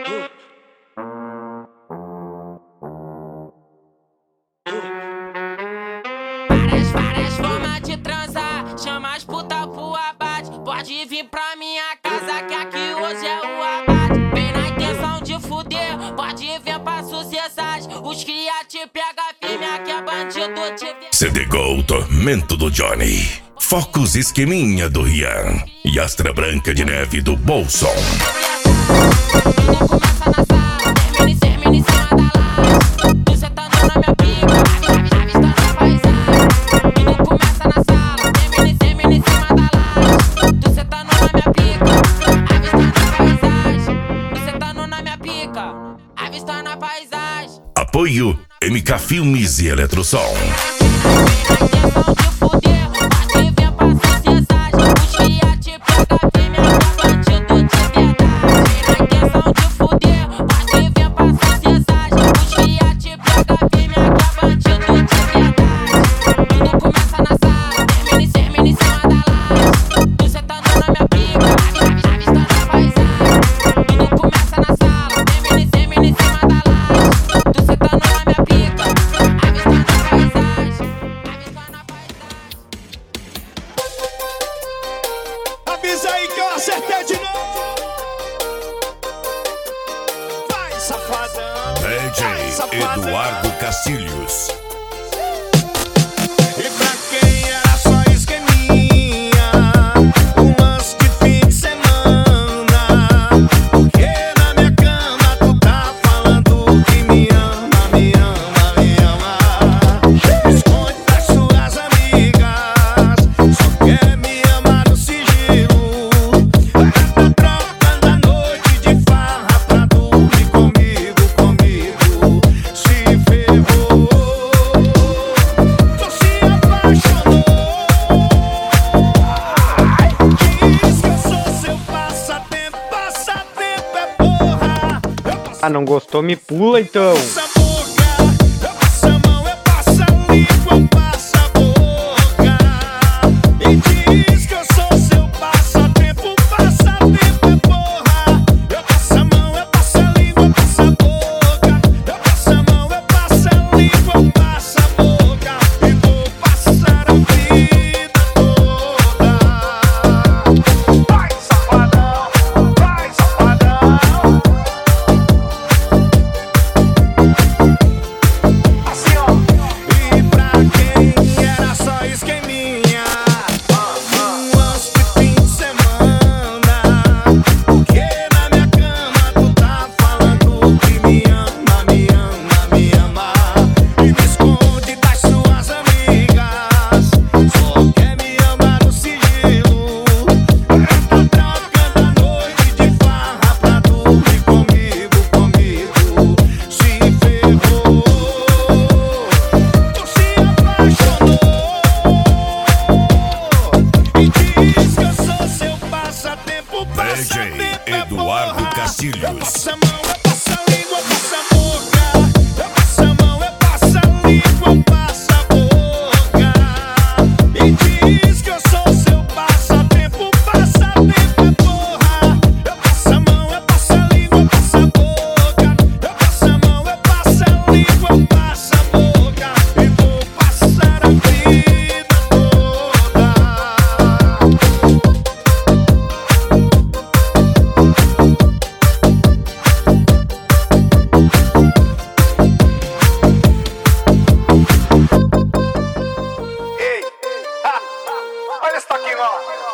Várias formas de transar, chama as puta pro abate. Pode vir pra minha casa que aqui hoje é o abate. Vem na intenção de fuder, pode vir pra sociedade. Os cria te pega firme, aqui é bandido te vê. CD Gol, Tormento do Johnny, Focus Esqueminha do Rian e Astra Branca de Neve do Bolson. Tudo começa na sala, termina em cima da laje. Tu sentando na minha pica, avistando a paisagem. Tudo começa na sala, termina em cima da laje. Tu sentando na minha pica, avistando a paisagem. Tu sentando na minha pica, avistando a paisagem. Apoio MK Filmes e Eletrosom. Avisa aí que eu acertei de novo. Vai, safadão. DJ Eduardo Castilhos. E pra quem era só esqueminha, um lance de fim de semana. Porque na minha cama tu tá falando que me ama, me ama, me ama. Esconde das suas amigas, só quer me amar no sigilo. Tá trocando a noite de farra pra dormir comigo, comigo. Se ferrou, tu se apaixonou. Diz que eu sou seu passatempo, passatempo é porra. Ah, não gostou? Me pula então. Passa a boca, eu passo a mão, eu passo a língua, eu passo a boca. E diz que eu sou seu passatempo, passatempo é porra. Eu passo a mão, eu passo a língua, eu passo a boca. Eu passo a mão, eu passo a língua, eu passo a boca. E vou passar a vida toda. Vai, safadão, vai, safadão. Assim, ó. E pra quem era só esqueminha, um lance de fim de semana. Porque na minha cama tu tá falando que me ama, me ama, me ama. E me esconde das suas amigas, só quer me amar no sigilo. Tá trocando a noite de farra pra dormir comigo, comigo. Se ferrou, tu se apaixonou. E diz que eu sou seu passatempo, passatempo é Eduardo porra. Castilhos. Eu passo a mão, eu passo a língua, eu passo a boca. Eu passo a mão, eu passo a língua, eu passo a boca. E diz que eu sou seu passatempo, passatempo é porra. Eu passo a mão, eu passo a língua, eu passo a boca. Eu passo a mão, eu passo a língua, eu passo a boca. E vou passar a vida toda. Ei, olha esse toquinho, ó.